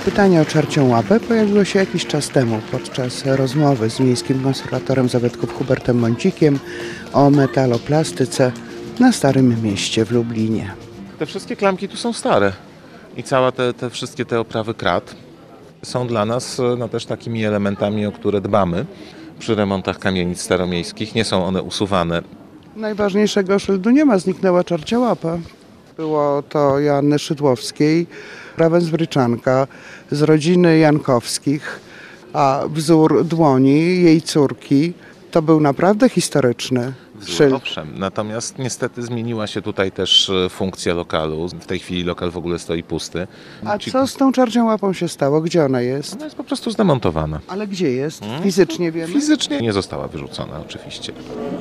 Pytanie o czarcią łapę pojawiło się jakiś czas temu podczas rozmowy z miejskim konserwatorem zabytków Hubertem Mącikiem o metaloplastyce na Starym Mieście w Lublinie. Te wszystkie klamki tu są stare i całe te wszystkie te oprawy krat są dla nas też takimi elementami, o które dbamy przy remontach kamienic staromiejskich. Nie są one usuwane. Najważniejszego szyldu nie ma, zniknęła czarcia łapa. Było to Joanny Szydłowskiej, Rawensbryczanka z rodziny Jankowskich, a wzór dłoni jej córki to był naprawdę historyczny szyld. Owszem, natomiast niestety zmieniła się tutaj też funkcja lokalu. W tej chwili lokal w ogóle stoi pusty. A co z tą czarcią łapą się stało? Gdzie ona jest? Ona jest po prostu zdemontowana. Ale gdzie jest? Fizycznie wiemy? Fizycznie nie została wyrzucona oczywiście.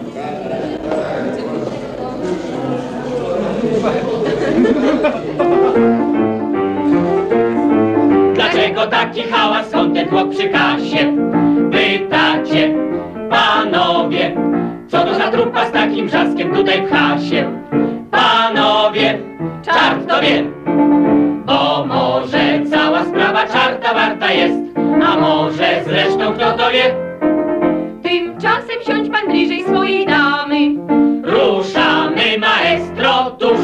Dlaczego taki hałas, skąd ten tłok przy kasie? Pytacie, panowie, co to za trupa z takim wrzaskiem tutaj pcha się? Panowie, czart to wie, bo może cała sprawa czarta warta jest, a może zresztą kto to wie? Tymczasem siądź pan bliżej swojej damy. Ruszamy, maestro, tuż!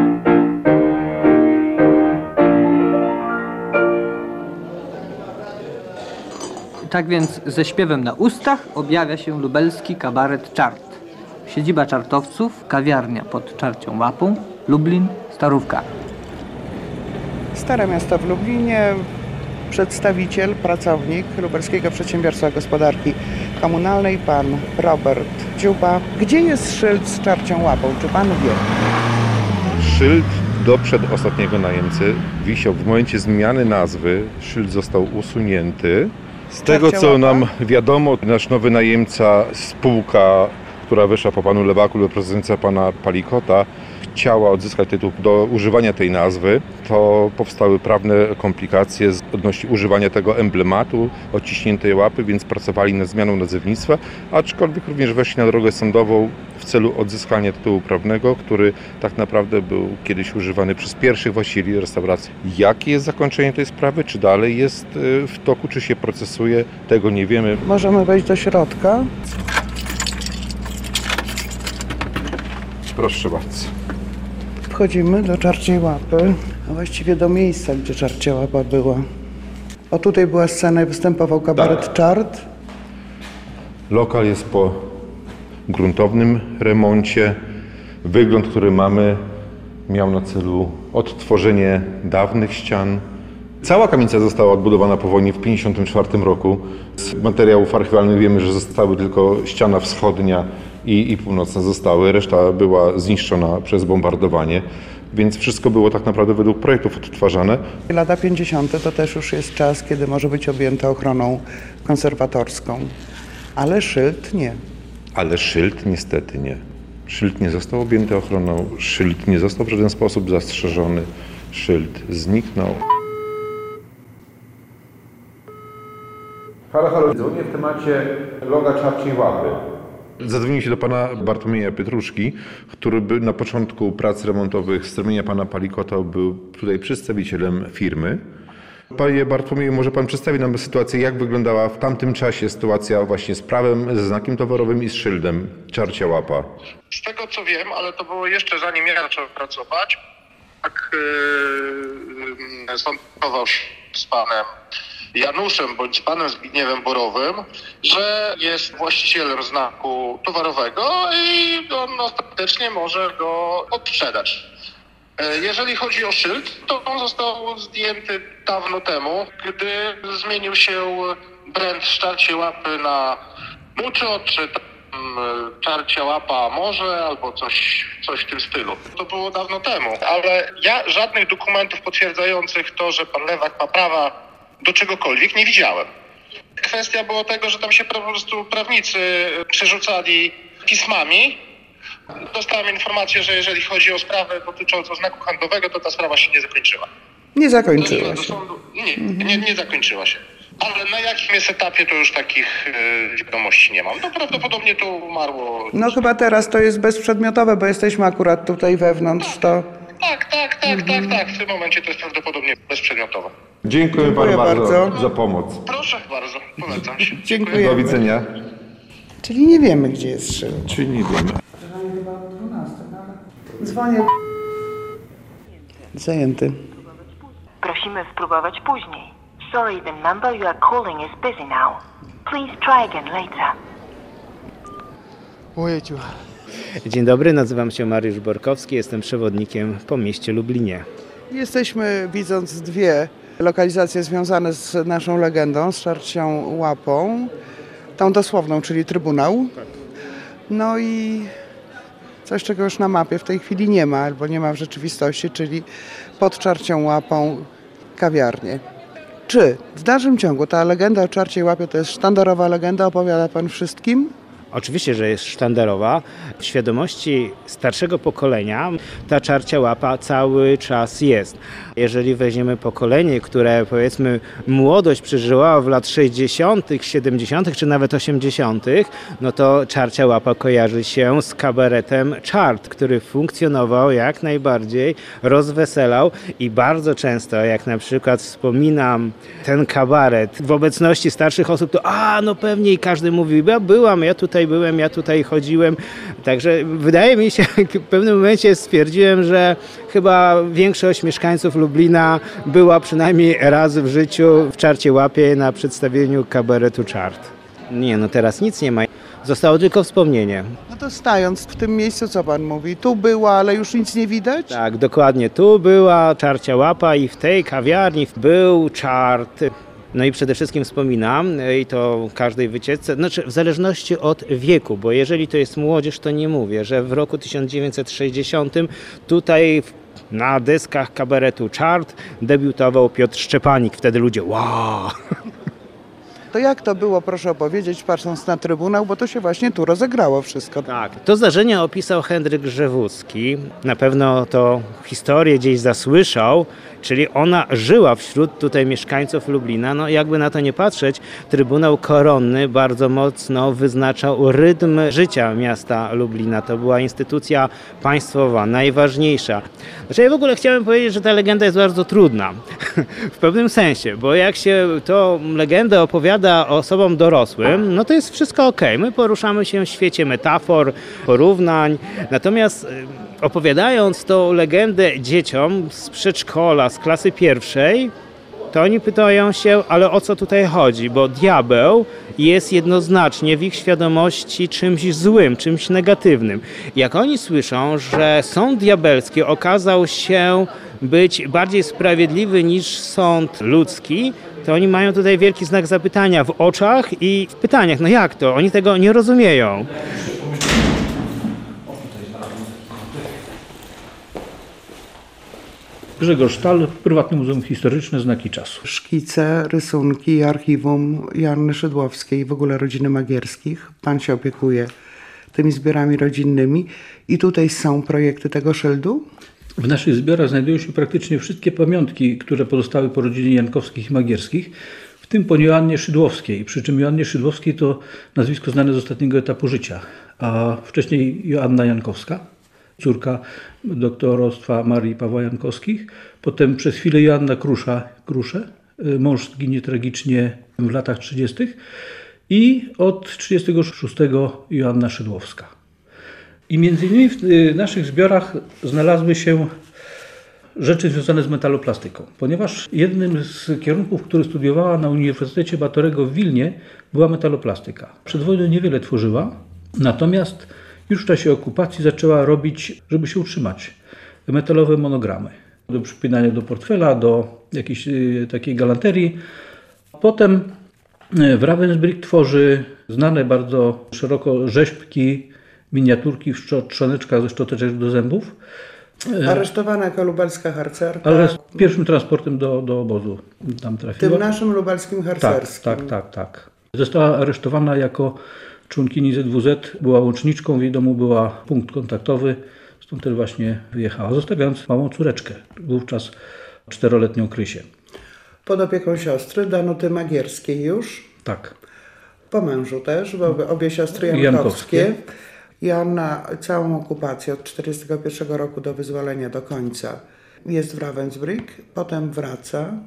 Tak więc ze śpiewem na ustach objawia się lubelski kabaret Czart. Siedziba czartowców, kawiarnia pod Czarcią Łapą, Lublin, Starówka. Stare Miasto w Lublinie, przedstawiciel, pracownik Lubelskiego Przedsiębiorstwa Gospodarki Komunalnej, pan Robert Dziuba. Gdzie jest szyld z czarcią łapą? Czy pan wie? Szyld do przedostatniego najemcy wisiał. W momencie zmiany nazwy szyld został usunięty. Z tego co nam wiadomo, nasz nowy najemca, spółka, która wyszła po panu Lewaku do prezydencja pana Palikota, chciała odzyskać tytuł do używania tej nazwy. To powstały prawne komplikacje odnośnie używania tego emblematu odciśniętej łapy, więc pracowali nad zmianą nazewnictwa, aczkolwiek również weszli na drogę sądową w celu odzyskania tytułu prawnego, który tak naprawdę był kiedyś używany przez pierwszych właścicieli restauracji. Jakie jest zakończenie tej sprawy? Czy dalej jest w toku, czy się procesuje? Tego nie wiemy. Możemy wejść do środka. Proszę bardzo. Wchodzimy do czarciej łapy, a właściwie do miejsca, gdzie czarcia łapa była. O, tutaj była scena i występował kabaret Czart. Lokal jest po gruntownym remoncie. Wygląd, który mamy, miał na celu odtworzenie dawnych ścian. Cała kamienica została odbudowana po wojnie w 1954 roku. Z materiałów archiwalnych wiemy, że zostały tylko ściana wschodnia i północna zostały. Reszta była zniszczona przez bombardowanie, więc wszystko było tak naprawdę według projektów odtwarzane. Lata 50. to też już jest czas, kiedy może być objęte ochroną konserwatorską. Ale szyld nie. Ale szyld niestety nie. Szyld nie został objęty ochroną, szyld nie został w żaden sposób zastrzeżony, szyld zniknął. Halo, halo, dzwonię w temacie loga czarciej łapy. Zadzwonił się do pana Bartłomieja Pietruszki, który był na początku prac remontowych z ramienia pana Palikota, był tutaj przedstawicielem firmy. Panie Bartłomieju, może pan przedstawi nam sytuację, jak wyglądała w tamtym czasie sytuacja właśnie z prawem, ze znakiem towarowym i z szyldem czarcia łapa? Z tego co wiem, ale to było jeszcze zanim ja zacząłem pracować, tak sądował z panem Januszem bądź panem Zbigniewem Borowym, że jest właścicielem znaku towarowego i on ostatecznie może go odsprzedać. Jeżeli chodzi o szyld, to on został zdjęty dawno temu, gdy zmienił się brand z czarciej łapy na Muczo, czy czarcia łapa może, albo coś w tym stylu. To było dawno temu, ale ja żadnych dokumentów potwierdzających to, że pan Lewak ma prawa do czegokolwiek nie widziałem. Kwestia była tego, że tam się po prostu prawnicy przerzucali pismami. Dostałem informację, że jeżeli chodzi o sprawę dotyczącą znaku handlowego, to ta sprawa się nie zakończyła. Nie zakończyła się. Nie zakończyła się. Ale na jakim jest etapie, to już takich wiadomości nie mam. No prawdopodobnie to umarło. No chyba teraz to jest bezprzedmiotowe, bo jesteśmy akurat tutaj wewnątrz, to... Tak. W tym momencie to jest prawdopodobnie bezprzedmiotowe. Dziękuję Dziękuję panu bardzo bardzo. za pomoc. Proszę bardzo, polecam się. Dziękuję. Do widzenia. Czyli nie wiemy, gdzie jest szyld. Czyli nie wiemy. Dzwonię. Zajęty. Prosimy spróbować później. Sorry, the number you are calling is busy now. Please try again later. Ojeciu. Dzień dobry, nazywam się Mariusz Borkowski, jestem przewodnikiem po mieście Lublinie. Jesteśmy, widząc dwie lokalizacje związane z naszą legendą, z Czarcią Łapą, tą dosłowną, czyli Trybunał. No i coś, czego już na mapie w tej chwili nie ma, albo nie ma w rzeczywistości, czyli pod Czarcią Łapą kawiarnię. Czy w dalszym ciągu ta legenda o Czarciej Łapie to jest sztandarowa legenda, opowiada pan wszystkim? Oczywiście, że jest sztandarowa. W świadomości starszego pokolenia ta Czarcia Łapa cały czas jest. Jeżeli weźmiemy pokolenie, które powiedzmy młodość przeżyła w lat 60., 70. czy nawet 80., no to Czarcia Łapa kojarzy się z kabaretem Czart, który funkcjonował jak najbardziej, rozweselał i bardzo często, jak na przykład wspominam ten kabaret w obecności starszych osób, to no pewnie i każdy mówi, ja byłam, ja tutaj byłem, ja tutaj chodziłem. Także wydaje mi się, w pewnym momencie stwierdziłem, że chyba większość mieszkańców Lublina była przynajmniej raz w życiu w Czarcie Łapie na przedstawieniu kabaretu Czart. Nie, no teraz nic nie ma. Zostało tylko wspomnienie. No to stając w tym miejscu, co pan mówi, tu była, ale już nic nie widać? Tak, dokładnie. Tu była Czarcia Łapa i w tej kawiarni był Czart. No i przede wszystkim wspominam, i to każdej wycieczce, znaczy w zależności od wieku, bo jeżeli to jest młodzież, to nie mówię, że w roku 1960 tutaj na deskach kabaretu Czart debiutował Piotr Szczepanik. Wtedy ludzie, wow! To jak to było, proszę opowiedzieć, patrząc na Trybunał, bo to się właśnie tu rozegrało wszystko. Tak, to zdarzenie opisał Henryk Grzewucki. Na pewno to historię gdzieś zasłyszał, czyli ona żyła wśród tutaj mieszkańców Lublina. No jakby na to nie patrzeć, Trybunał Koronny bardzo mocno wyznaczał rytm życia miasta Lublina. To była instytucja państwowa, najważniejsza. Znaczy ja w ogóle chciałem powiedzieć, że ta legenda jest bardzo trudna. W pewnym sensie, bo jak się tą legendę opowiada osobom dorosłym, no to jest wszystko okej. My poruszamy się w świecie metafor, porównań. Natomiast opowiadając tą legendę dzieciom z przedszkola, z klasy pierwszej, to oni pytają się, ale o co tutaj chodzi? Bo diabeł jest jednoznacznie w ich świadomości czymś złym, czymś negatywnym. Jak oni słyszą, że sąd diabelski okazał się być bardziej sprawiedliwy niż sąd ludzki, to oni mają tutaj wielki znak zapytania w oczach i w pytaniach. No jak to? Oni tego nie rozumieją. Grzegorz Sztal, Prywatne Muzeum Historyczne, Znaki Czasu. Szkice, rysunki, archiwum Joanny Szydłowskiej, w ogóle rodziny Magierskich. Pan się opiekuje tymi zbiorami rodzinnymi i tutaj są projekty tego szyldu? W naszych zbiorach znajdują się praktycznie wszystkie pamiątki, które pozostały po rodzinie Jankowskich i Magierskich, w tym po Joannie Szydłowskiej. Przy czym Joannie Szydłowskiej to nazwisko znane z ostatniego etapu życia, a wcześniej Joanna Jankowska, córka doktorostwa Marii i Pawła Jankowskich. Potem przez chwilę Joanna Krusze. Mąż zginie tragicznie w latach 30. I od 36 Joanna Szydłowska. I między innymi w naszych zbiorach znalazły się rzeczy związane z metaloplastyką, ponieważ jednym z kierunków, który studiowała na Uniwersytecie Batorego w Wilnie, była metaloplastyka. Przed wojną niewiele tworzyła, natomiast już w czasie okupacji zaczęła robić, żeby się utrzymać, metalowe monogramy. Do przypinania do portfela, do jakiejś takiej galanterii. Potem w Ravensbrück tworzy znane bardzo szeroko rzeźbki, miniaturki w trzoneczkach ze szczoteczek do zębów. Aresztowana jako lubelska harcerka. Ale z pierwszym transportem do obozu tam trafiła. Tym naszym lubelskim harcerskim. Tak. Została aresztowana jako członkini ZWZ, była łączniczką, w jej domu była punkt kontaktowy, stąd też właśnie wyjechała, zostawiając małą córeczkę, wówczas 4-letnią Krysię. Pod opieką siostry Danuty Magierskiej już. Tak. Po mężu też, bo obie siostry Jankowskie. Joanna całą okupację od 1941 roku do wyzwolenia do końca jest w Ravensbrück, potem wraca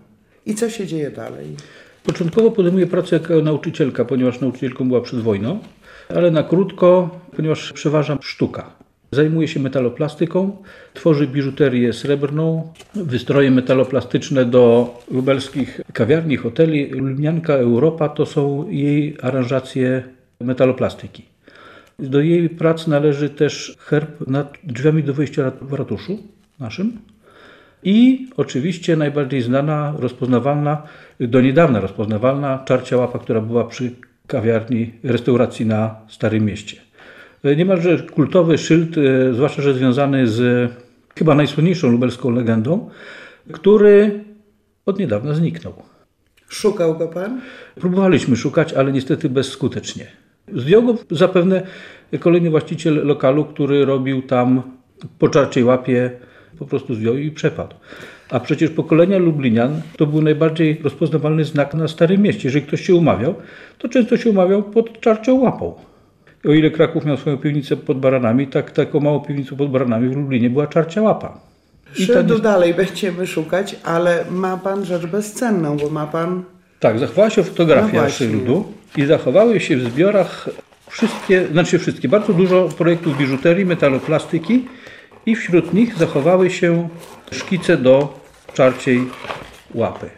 I co się dzieje dalej? Początkowo podejmuje pracę jako nauczycielka, ponieważ nauczycielką była przed wojną, ale na krótko, ponieważ przeważa sztuka. Zajmuje się metaloplastyką, tworzy biżuterię srebrną, wystroje metaloplastyczne do lubelskich kawiarni, hoteli. Lublinianka Europa to są jej aranżacje metaloplastyki. Do jej prac należy też herb nad drzwiami do wejścia w ratuszu naszym i oczywiście najbardziej znana, rozpoznawalna, do niedawna rozpoznawalna czarcia łapa, która była przy kawiarni, restauracji na Starym Mieście. Niemalże kultowy szyld, zwłaszcza że związany z chyba najsłynniejszą lubelską legendą, który od niedawna zniknął. Szukał go pan? Próbowaliśmy szukać, ale niestety bezskutecznie. Zdjął go zapewne kolejny właściciel lokalu, który robił tam po czarciej łapie, po prostu zdjął i przepadł. A przecież pokolenia Lublinian to był najbardziej rozpoznawalny znak na Starym Mieście. Jeżeli ktoś się umawiał, to często się umawiał pod czarcią łapą. O ile Kraków miał swoją piwnicę pod Baranami, tak taką małą piwnicą pod Baranami w Lublinie była czarcia łapa. Szyldu dalej będziemy szukać, ale ma pan rzecz bezcenną, bo ma pan... Tak, zachowała się fotografia szyldu i zachowały się w zbiorach wszystkie, bardzo dużo projektów biżuterii, metaloplastyki i wśród nich zachowały się szkice do czarciej łapy.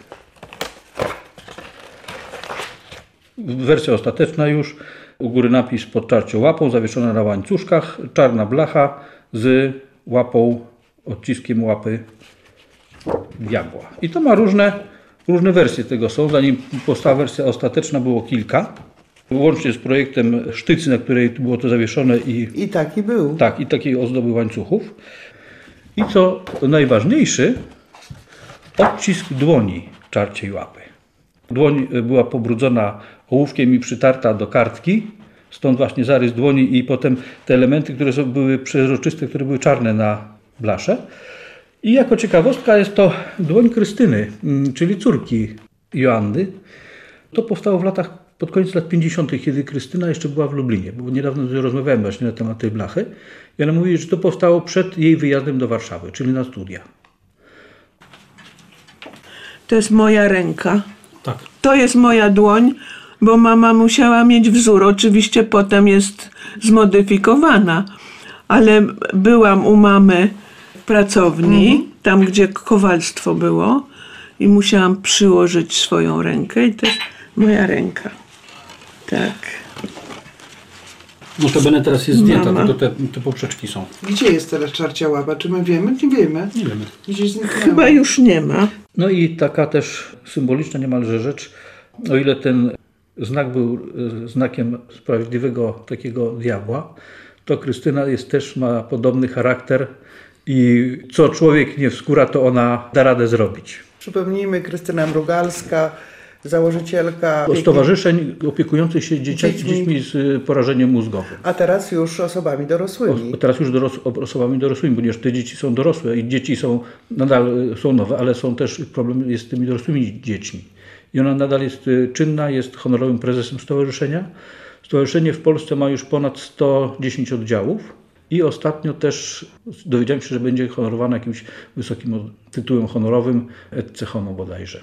Wersja ostateczna już. U góry napis pod czarcią łapą, zawieszona na łańcuszkach, czarna blacha z łapą, odciskiem łapy diabła. I to ma różne wersje tego są. Zanim powstała wersja ostateczna, było kilka. Łącznie z projektem sztycy, na której było to zawieszone i taki był. Tak, i takiej ozdoby łańcuchów. I co najważniejszy, odcisk dłoni czarciej łapy. Dłoń była pobrudzona ołówkiem i przytarta do kartki, stąd właśnie zarys dłoni i potem te elementy, które były przezroczyste, które były czarne na blasze. I jako ciekawostka jest to dłoń Krystyny, czyli córki Joanny. To powstało w latach, pod koniec lat 50., kiedy Krystyna jeszcze była w Lublinie, bo niedawno rozmawiałem właśnie na temat tej blachy. I ona mówi, że to powstało przed jej wyjazdem do Warszawy, czyli na studia. To jest moja ręka. Tak. To jest moja dłoń, bo mama musiała mieć wzór. Oczywiście potem jest zmodyfikowana, ale byłam u mamy w pracowni, tam gdzie kowalstwo było i musiałam przyłożyć swoją rękę i to jest moja ręka. Tak. Notabene teraz jest zdjęta, tylko te poprzeczki są. Gdzie jest teraz czarcia łapa? Czy my wiemy? Nie wiemy. Nie wiemy. Gdzieś zniknęła. Chyba już nie ma. No i taka też symboliczna niemalże rzecz, o ile ten znak był znakiem sprawiedliwego takiego diabła, to Krystyna ma podobny charakter i co człowiek nie wskóra, to ona da radę zrobić. Przypomnijmy, Krystyna Mrugalska, założycielka stowarzyszeń opiekujących się dziećmi z porażeniem mózgowym. A teraz już osobami dorosłymi. Teraz już osobami dorosłymi, ponieważ te dzieci są dorosłe i dzieci nadal są nowe, ale problem jest z tymi dorosłymi dziećmi. I ona nadal jest czynna, jest honorowym prezesem stowarzyszenia. Stowarzyszenie w Polsce ma już ponad 110 oddziałów i ostatnio też dowiedziałem się, że będzie honorowana jakimś wysokim tytułem honorowym, Etce Homo bodajże.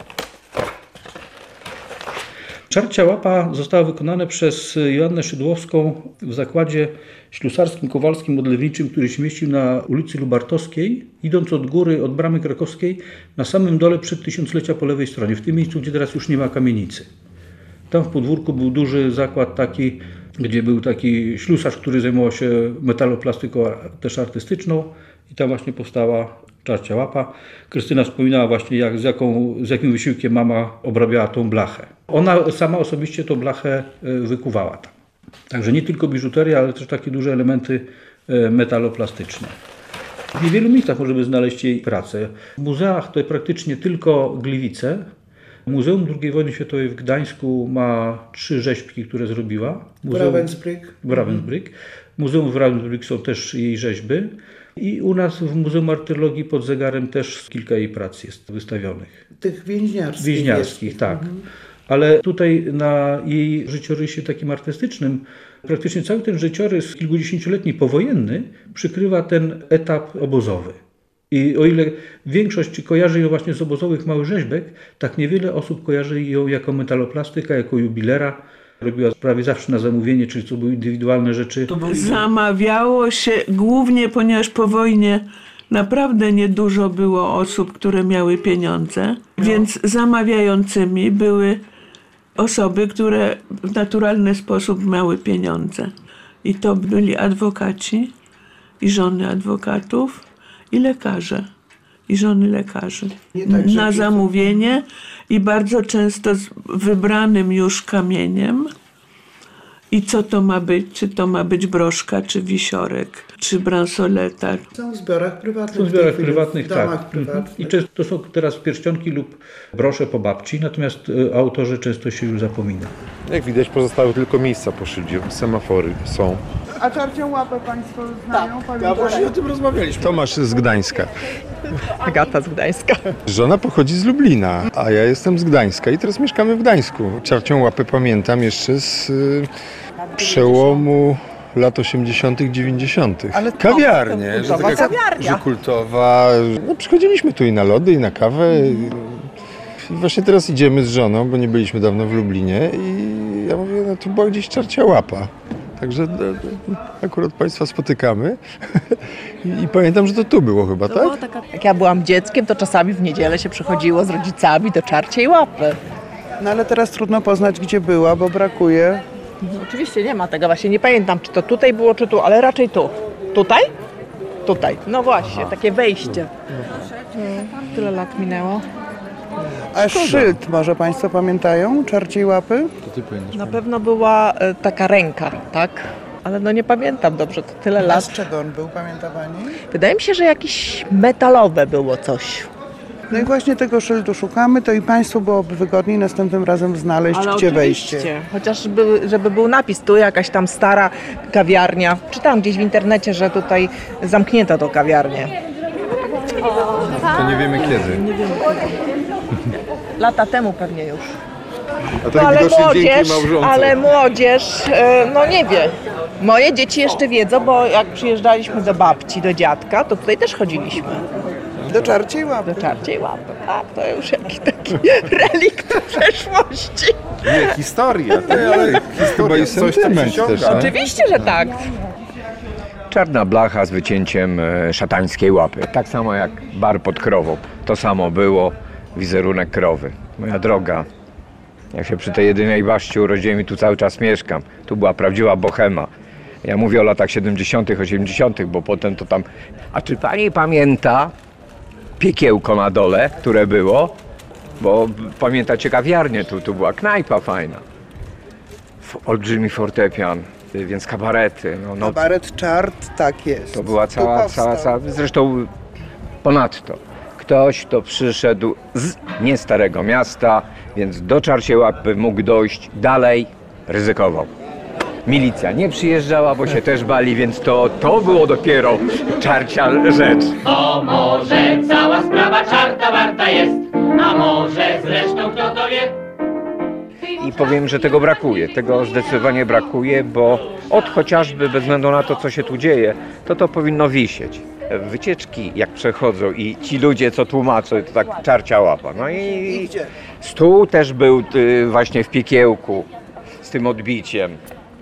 Czarcia łapa została wykonana przez Joannę Szydłowską w zakładzie ślusarskim, kowalskim, odlewniczym, który się mieścił na ulicy Lubartowskiej, idąc od góry, od bramy krakowskiej, na samym dole przed tysiąclecia po lewej stronie, w tym miejscu, gdzie teraz już nie ma kamienicy. Tam w podwórku był duży zakład taki, gdzie był taki ślusarz, który zajmował się metaloplastyką też artystyczną i tam właśnie powstała czarcia łapa. Krystyna wspominała właśnie, z jakim wysiłkiem mama obrabiała tą blachę. Ona sama osobiście tą blachę wykuwała tam. Także nie tylko biżuteria, ale też takie duże elementy metaloplastyczne. W niewielu miejscach możemy znaleźć jej pracę. W muzeach to praktycznie tylko Gliwice. Muzeum II wojny światowej w Gdańsku ma 3 rzeźbki, które zrobiła. Ravensbrück. Muzeum w Ravensbrück są też jej rzeźby. I u nas w Muzeum Martyrologii pod zegarem też kilka jej prac jest wystawionych. Tych więźniarskich. Więźniarskich, tak. Ale tutaj na jej życiorysie takim artystycznym praktycznie cały ten życiorys kilkudziesięcioletni powojenny przykrywa ten etap obozowy. I o ile większość kojarzy ją właśnie z obozowych małych rzeźbek, tak niewiele osób kojarzy ją jako metaloplastyka, jako jubilera. Robiła prawie zawsze na zamówienie, czyli to były indywidualne rzeczy. Zamawiało się głównie, ponieważ po wojnie naprawdę niedużo było osób, które miały pieniądze, więc zamawiającymi były osoby, które w naturalny sposób miały pieniądze. I to byli adwokaci i żony adwokatów i lekarze i żony lekarzy. Na zamówienie i bardzo często z wybranym już kamieniem. I co to ma być? Czy to ma być broszka, czy wisiorek, czy bransoleta? Są w zbiorach prywatnych. Są w zbiorach prywatnych, w domach tak. prywatnych. I często to są teraz pierścionki lub brosze po babci, natomiast o autorze często się już zapomina. Jak widać, pozostały tylko miejsca po szyldzie. Semafory są. A czarcią łapę Państwo znają? Ja właśnie o tym rozmawialiśmy. Tomasz z Gdańska. Agata z Gdańska. Żona pochodzi z Lublina, a ja jestem z Gdańska i teraz mieszkamy w Gdańsku. Czarcią łapę pamiętam jeszcze z przełomu lat 80., 90. Ale kawiarnie, że taka kawiarnia. Że kultowa. No, przychodziliśmy tu i na lody, i na kawę. I właśnie teraz idziemy z żoną, bo nie byliśmy dawno w Lublinie i ja mówię, no tu była gdzieś Czarcia łapa. Także akurat Państwa spotykamy i pamiętam, że to tu było chyba, tak? Jak ja byłam dzieckiem, to czasami w niedzielę się przychodziło z rodzicami do Czarciej łapy. No ale teraz trudno poznać, gdzie była, bo brakuje. No, oczywiście nie ma tego, właśnie nie pamiętam, czy to tutaj było, czy tu, ale raczej tu. Tutaj? Tutaj. No właśnie, takie wejście. Tyle lat minęło. A szyld może Państwo pamiętają? Czarciej łapy? Na pewno była taka ręka, tak? Ale no nie pamiętam dobrze, to tyle A lat. z czego on był, pamięta Pani? Wydaje mi się, że jakieś metalowe było coś. No i właśnie tego szyldu szukamy, to i Państwu byłoby wygodniej następnym razem znaleźć, Ale gdzie oczywiście. wejście. Chociaż żeby był napis, tu jakaś tam stara kawiarnia. Czytałam gdzieś w internecie, że tutaj zamknięto tą kawiarnię. To nie wiemy kiedy. Lata temu pewnie już. A to No, widocznie dzięki małżonce. ale młodzież, no nie wie. Moje dzieci jeszcze wiedzą, bo jak przyjeżdżaliśmy do babci, do dziadka, to tutaj też chodziliśmy. Do Czarciej łapy. Do Czarciej łapy. Tak, to już jakiś taki relikt przeszłości. Nie, historia. Ale chyba i sentyment też. Oczywiście, że tak. Czarna blacha z wycięciem szatańskiej łapy. Tak samo jak bar pod krową. To samo było, wizerunek krowy. Moja droga, ja się przy tej jedynej baszcie urodziłem i tu cały czas mieszkam. Tu była prawdziwa bohema. Ja mówię o latach 70., 80., bo potem to tam... A czy pani pamięta piekiełko na dole, które było? Bo pamiętacie kawiarnię, tu była knajpa fajna. Olbrzymi fortepian, więc kabarety. No, Kabaret Czart, tak jest. to była cała... Zresztą ponadto ktoś, kto przyszedł z nie Starego Miasta, więc do Czarciej łapy mógł dojść dalej, ryzykował. Milicja nie przyjeżdżała, bo się też bali, więc to było dopiero czarcia rzecz. O może cała sprawa czarta warta jest, a może zresztą kto to wie? I powiem, że tego brakuje. Tego zdecydowanie brakuje, bo chociażby bez względu na to, co się tu dzieje, to powinno wisieć. Wycieczki jak przechodzą i ci ludzie, co tłumaczą, to tak Czarcia łapa. No i stół też był właśnie w piekiełku z tym odbiciem.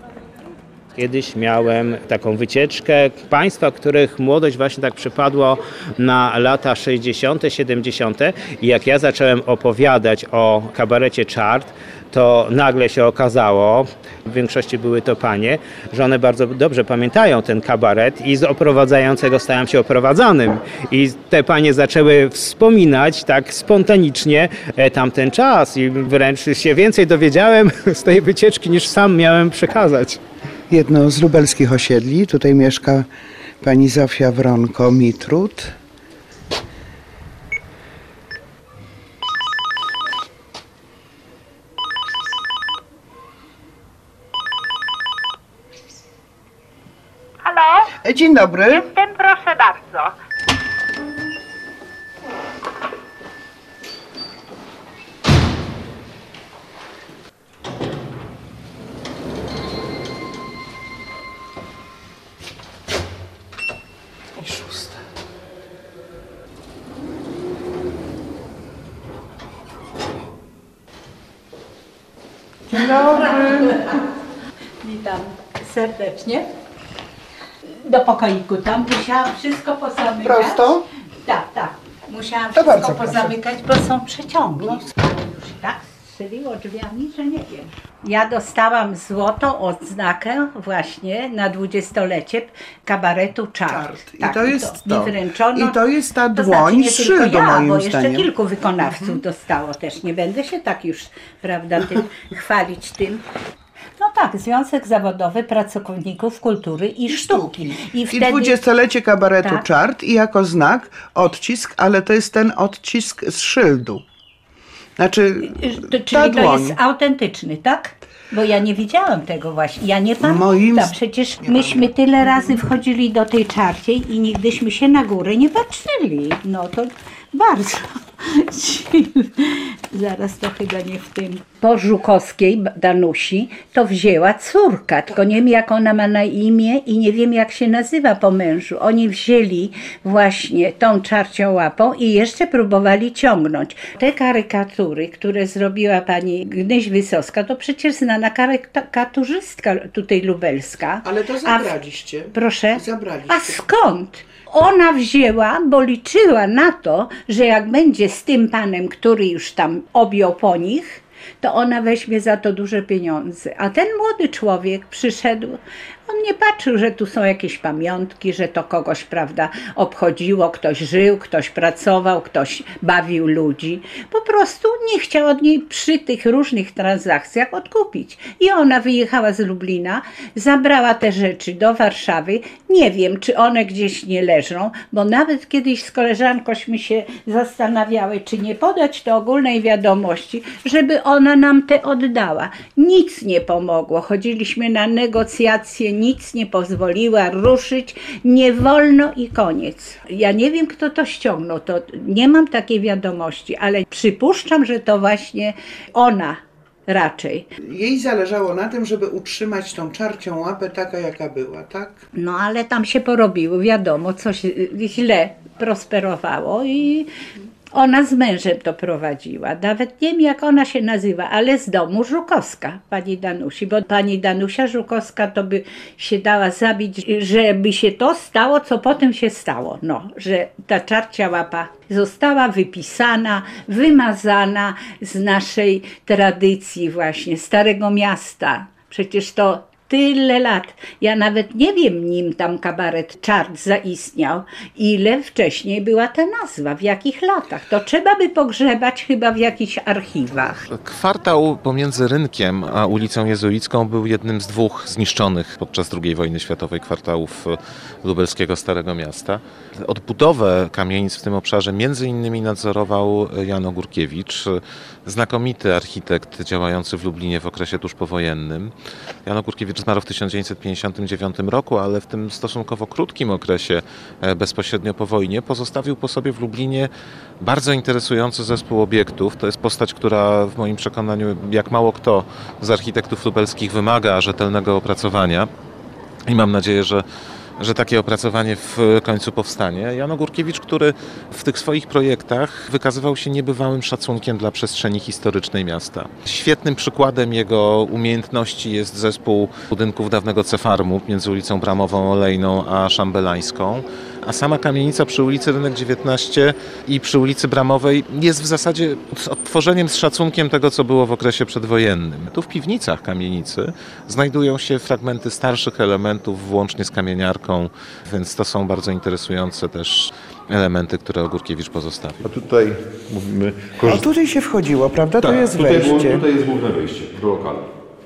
Kiedyś miałem taką wycieczkę państwa, których młodość właśnie tak przypadło na lata 60., 70. I jak ja zacząłem opowiadać o kabarecie Czart, to nagle się okazało, w większości były to panie, że one bardzo dobrze pamiętają ten kabaret i z oprowadzającego stałem się oprowadzanym. I te panie zaczęły wspominać tak spontanicznie tamten czas i wręcz się więcej dowiedziałem z tej wycieczki niż sam miałem przekazać. Jedno z lubelskich osiedli. Tutaj mieszka pani Zofia Wronko-Mitrut. Halo? Dzień dobry. Jestem, proszę bardzo. Dzień dobry. Witam serdecznie. Do pokoiku tam musiałam wszystko pozamykać. Prosto? Tak, tak. Musiałam To bardzo wszystko pozamykać, bo są przeciągi. Ale już tak strzeliło drzwiami, że nie wiem. Ja dostałam złotą odznakę właśnie na 20-lecie kabaretu Czart. I to jest mi wręczono. I to jest ta To dłoń znaczy, nie z tylko szyldu, ja, moim bo jeszcze zdaniem. kilku wykonawców dostało też. Nie będę się tak już, prawda, chwalić tym. No tak, Związek Zawodowy Pracowników Kultury i Sztuki. I 20-lecie kabaretu Tak. Czart i jako znak odcisk, ale to jest ten odcisk z szyldu. Znaczy, ta Czyli to dłoń. jest autentyczny, tak? Bo ja nie widziałam tego właśnie. Ja nie pamiętam. Moim- Przecież myśmy tyle razy wchodzili do tej Czarciej i nigdyśmy się na górę nie patrzyli. No to bardzo dziwne. Zaraz to chyba nie w tym. Po Żukowskiej Danusi to wzięła córka, tylko nie wiem jak ona ma na imię i nie wiem jak się nazywa po mężu. Oni wzięli właśnie tą Czarcią łapą i jeszcze próbowali ciągnąć. Te karykatury, które zrobiła pani Gnyś Wysocka, to przecież znana karykaturzystka tutaj lubelska. Ale to zabraliście. Proszę? Zabraliście. A skąd? Ona wzięła, bo liczyła na to, że jak będzie z tym panem, który już tam objął po nich, to ona weźmie za to duże pieniądze. A ten młody człowiek przyszedł, on nie patrzył, że tu są jakieś pamiątki, że to kogoś, prawda, obchodziło, ktoś żył, ktoś pracował, ktoś bawił ludzi. Po prostu nie chciał od niej przy tych różnych transakcjach odkupić. I ona wyjechała z Lublina, zabrała te rzeczy do Warszawy. Nie wiem, czy one gdzieś nie leżą, bo nawet kiedyś z koleżankośmy się zastanawiały, czy nie podać do ogólnej wiadomości, żeby ona nam te oddała. Nic nie pomogło. Chodziliśmy na negocjacje, nic nie pozwoliła ruszyć, nie wolno i koniec. Ja nie wiem, kto to ściągnął, to nie mam takiej wiadomości, ale przypuszczam, że to właśnie ona raczej. Jej zależało na tym, żeby utrzymać tą Czarcią łapę taka, jaka była, tak? No ale tam się porobiło, wiadomo, coś źle prosperowało i ona z mężem to prowadziła. Nawet nie wiem, jak ona się nazywa, ale z domu Żukowska, pani Danusi, bo pani Danusia Żukowska to by się dała zabić, żeby się to stało, co potem się stało. No, że ta Czarcia łapa została wypisana, wymazana z naszej tradycji właśnie, Starego Miasta. Przecież to tyle lat. Ja nawet nie wiem, nim tam kabaret Czart zaistniał, ile wcześniej była ta nazwa, w jakich latach. To trzeba by pogrzebać chyba w jakichś archiwach. Kwartał pomiędzy Rynkiem a ulicą Jezuicką był jednym z dwóch zniszczonych podczas II wojny światowej kwartałów lubelskiego Starego Miasta. Odbudowę kamienic w tym obszarze między innymi nadzorował Jan Ogórkiewicz, znakomity architekt działający w Lublinie w okresie tuż powojennym. Jan Ogórkiewicz zmarł w 1959 roku, ale w tym stosunkowo krótkim okresie bezpośrednio po wojnie pozostawił po sobie w Lublinie bardzo interesujący zespół obiektów. To jest postać, która w moim przekonaniu jak mało kto z architektów lubelskich wymaga rzetelnego opracowania i mam nadzieję, że takie opracowanie w końcu powstanie. Jan Ogórkiewicz, który w tych swoich projektach wykazywał się niebywałym szacunkiem dla przestrzeni historycznej miasta. Świetnym przykładem jego umiejętności jest zespół budynków dawnego Cefarmu między ulicą Bramową Olejną a Szambelańską, a sama kamienica przy ulicy Rynek 19 i przy ulicy Bramowej jest w zasadzie odtworzeniem z szacunkiem tego, co było w okresie przedwojennym. Tu w piwnicach kamienicy znajdują się fragmenty starszych elementów, włącznie z kamieniarką, więc to są bardzo interesujące też elementy, które Ogórkiewicz pozostawił. A tutaj mówimy... O, tutaj się wchodziło, prawda? Tak, to jest tutaj wejście. Tutaj jest główne wejście do lokalu.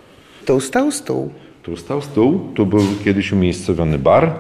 Tu stał stół. Tu stał stół, tu był kiedyś umiejscowiony bar.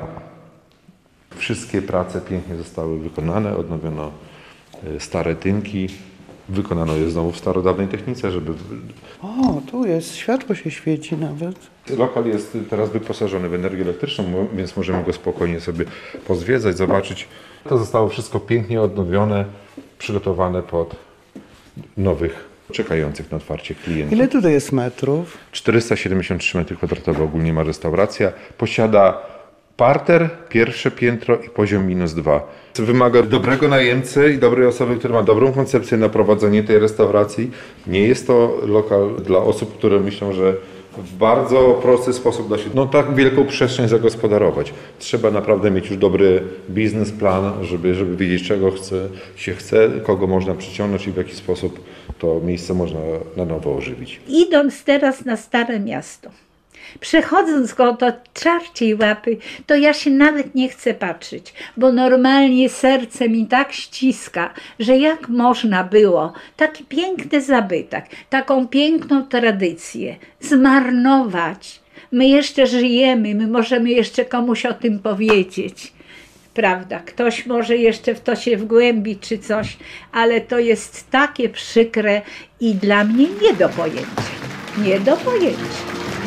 Wszystkie prace pięknie zostały wykonane, odnowiono stare tynki, wykonano je znowu w starodawnej technice, żeby... O, tu jest, światło się świeci nawet. Lokal jest teraz wyposażony w energię elektryczną, więc możemy go spokojnie sobie pozwiedzać, zobaczyć. To zostało wszystko pięknie odnowione, przygotowane pod nowych, czekających na otwarcie klientów. Ile tutaj jest metrów? 473 m2 ogólnie ma restauracja. Posiada Parter, pierwsze piętro i poziom -2. Wymaga dobrego najemcy i dobrej osoby, która ma dobrą koncepcję na prowadzenie tej restauracji. Nie jest to lokal dla osób, które myślą, że w bardzo prosty sposób da się tak wielką przestrzeń zagospodarować. Trzeba naprawdę mieć już dobry biznesplan, żeby wiedzieć, czego się chce, kogo można przyciągnąć i w jaki sposób to miejsce można na nowo ożywić. Idąc teraz na Stare Miasto, przechodząc go do Czarciej Łapy, to ja się nawet nie chcę patrzeć, bo normalnie serce mi tak ściska, że jak można było taki piękny zabytek, taką piękną tradycję zmarnować. My jeszcze żyjemy, my możemy jeszcze komuś o tym powiedzieć. Prawda, ktoś może jeszcze w to się wgłębi czy coś, ale to jest takie przykre i dla mnie nie do pojęcia. Nie do pojęcia.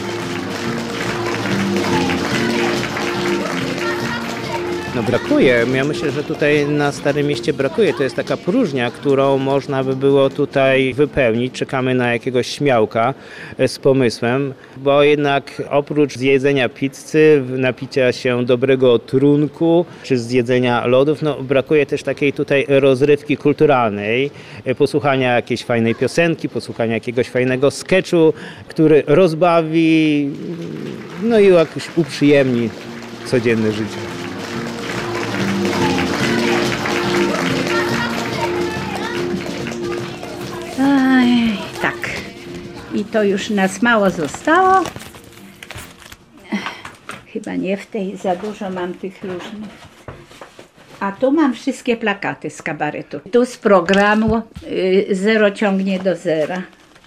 No brakuje. Ja myślę, że tutaj na Starym Mieście brakuje. To jest taka próżnia, którą można by było tutaj wypełnić. Czekamy na jakiegoś śmiałka z pomysłem, bo jednak oprócz zjedzenia pizzy, napicia się dobrego trunku czy zjedzenia lodów, brakuje też takiej tutaj rozrywki kulturalnej, posłuchania jakiejś fajnej piosenki, posłuchania jakiegoś fajnego sketchu, który rozbawi, i jakoś uprzyjemni codzienne życie. Tak. I to już nas mało zostało. Chyba nie w tej, za dużo mam tych różnych. A tu mam wszystkie plakaty z kabaretu. Tu z programu Zero ciągnie do zera.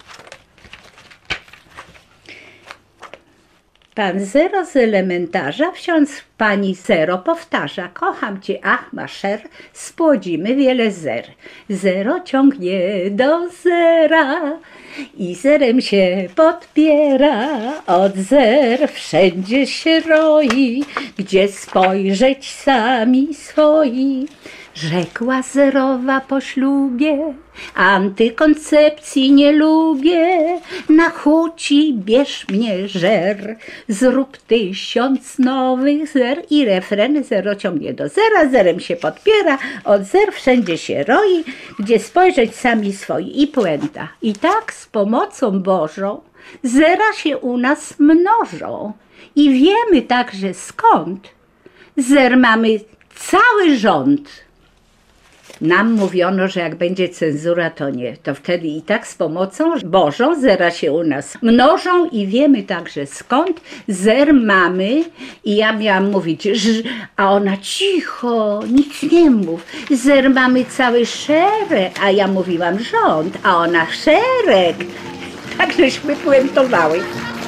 Pan Zero z elementarza, wsiąc pani Zero powtarza. Kocham cię, ach ma szer, spłodzimy wiele zer. Zero ciągnie do zera i zerem się podpiera. Od zer wszędzie się roi, gdzie spojrzeć sami swoi. Rzekła Zerowa po ślubie, antykoncepcji nie lubię. Na chuci bierz mnie żer, zrób 1000 nowych zer. I refren zero ciągnie do zera, zerem się podpiera, od zer wszędzie się roi, gdzie spojrzeć sami swoi. I puenta. I tak z pomocą Bożą zera się u nas mnożą. I wiemy także skąd zer mamy cały rząd. Nam mówiono, że jak będzie cenzura, to nie. To wtedy i tak z pomocą Bożą zera się u nas mnożą i wiemy także skąd zer mamy. I ja miałam mówić, a ona cicho, nic nie mów. Zer mamy cały szereg, a ja mówiłam rząd, a ona szereg. Tak żeśmy puentowały.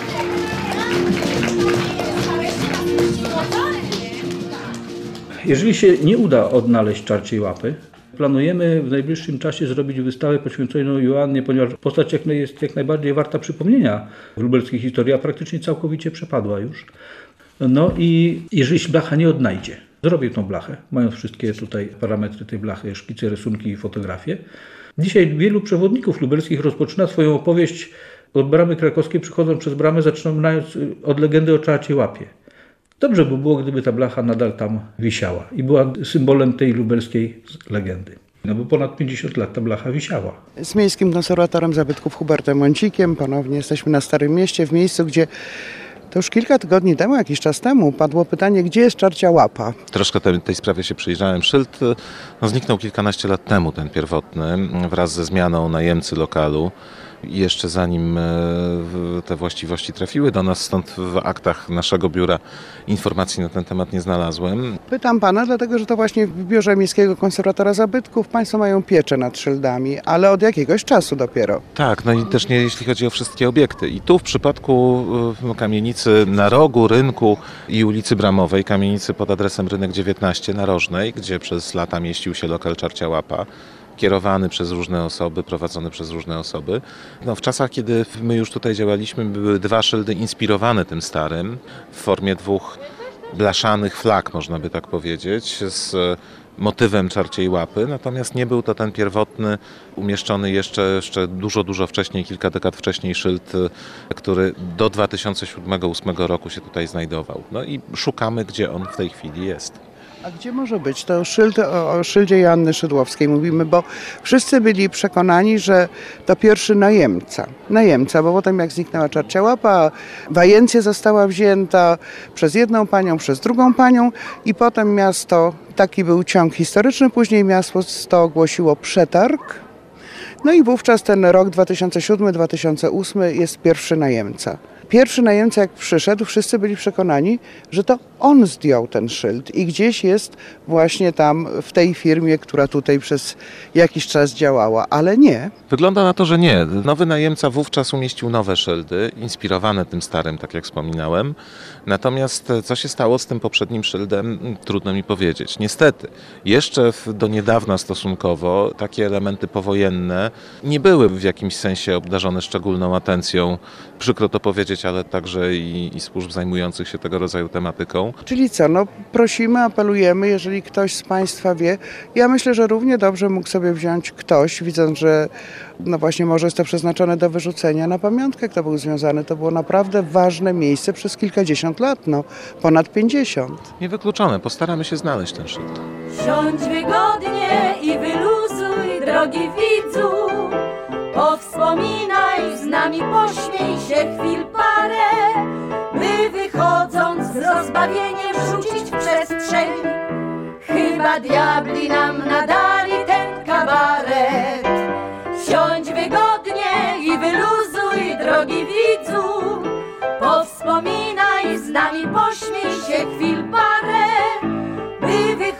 Jeżeli się nie uda odnaleźć Czarciej Łapy, planujemy w najbliższym czasie zrobić wystawę poświęconą Joannie, ponieważ postać jest jak najbardziej warta przypomnienia w lubelskiej historii, a praktycznie całkowicie przepadła już. I jeżeli blacha nie odnajdzie, zrobię tą blachę, mając wszystkie tutaj parametry tej blachy, szkice, rysunki i fotografie. Dzisiaj wielu przewodników lubelskich rozpoczyna swoją opowieść od bramy krakowskiej, przychodząc przez bramę, zaczynając od legendy o Czarciej Łapie. Dobrze by było, gdyby ta blacha nadal tam wisiała i była symbolem tej lubelskiej legendy. Bo ponad 50 lat ta blacha wisiała. Z miejskim konserwatorem zabytków Hubertem Mącikiem ponownie jesteśmy na Starym Mieście, w miejscu, gdzie to już kilka tygodni temu, jakiś czas temu, padło pytanie, gdzie jest Czarcia Łapa. Troszkę tej sprawie się przyjrzałem. Szyld zniknął kilkanaście lat temu, ten pierwotny, wraz ze zmianą najemcy lokalu. I jeszcze zanim te właściwości trafiły do nas, stąd w aktach naszego biura informacji na ten temat nie znalazłem. Pytam pana, dlatego że to właśnie w biurze Miejskiego Konserwatora Zabytków państwo mają pieczę nad szyldami, ale od jakiegoś czasu dopiero. Tak, i też nie jeśli chodzi o wszystkie obiekty. I tu w przypadku kamienicy na rogu rynku i ulicy Bramowej, kamienicy pod adresem Rynek 19 Narożnej, gdzie przez lata mieścił się lokal Czarcia Łapa, kierowany przez różne osoby, prowadzony przez różne osoby. W czasach, kiedy my już tutaj działaliśmy, były 2 szyldy inspirowane tym starym w formie 2 blaszanych flag, można by tak powiedzieć, z motywem Czarciej Łapy, natomiast nie był to ten pierwotny, umieszczony jeszcze dużo wcześniej, kilka dekad wcześniej szyld, który do 2007-2008 roku się tutaj znajdował. No i szukamy, gdzie on w tej chwili jest. A gdzie może być? To szyld, o szyldzie Joanny Szydłowskiej mówimy, bo wszyscy byli przekonani, że to pierwszy najemca, bo potem jak zniknęła Czarcia Łapa, Wajencję została wzięta przez jedną panią, przez drugą panią i potem miasto, taki był ciąg historyczny, później miasto ogłosiło przetarg. No i wówczas ten rok 2007-2008 jest pierwszy najemca. Pierwszy najemca jak przyszedł, wszyscy byli przekonani, że to on zdjął ten szyld i gdzieś jest właśnie tam w tej firmie, która tutaj przez jakiś czas działała, ale nie. Wygląda na to, że nie. Nowy najemca wówczas umieścił nowe szyldy, inspirowane tym starym, tak jak wspominałem. Natomiast co się stało z tym poprzednim szyldem, trudno mi powiedzieć. Niestety, jeszcze do niedawna stosunkowo takie elementy powojenne nie były w jakimś sensie obdarzone szczególną atencją. Przykro to powiedzieć, ale także i służb zajmujących się tego rodzaju tematyką. Czyli co, no prosimy, apelujemy, jeżeli ktoś z Państwa wie. Ja myślę, że równie dobrze mógł sobie wziąć ktoś, widząc, że no właśnie może jest to przeznaczone do wyrzucenia, na pamiątkę, kto był związany. To było naprawdę ważne miejsce przez kilkadziesiąt lat, no ponad 50. Niewykluczone, postaramy się znaleźć ten szyld. Siądź wygodnie i wyluzuj, drogi widzu. Powspominaj, z nami pośmiej się chwil parę, by wychodząc z rozbawieniem rzucić w przestrzeń. Chyba diabli nam nadali ten kabaret. Siądź wygodnie i wyluzuj, drogi widzu. Powspominaj, z nami pośmiej się chwil parę, by wychodząc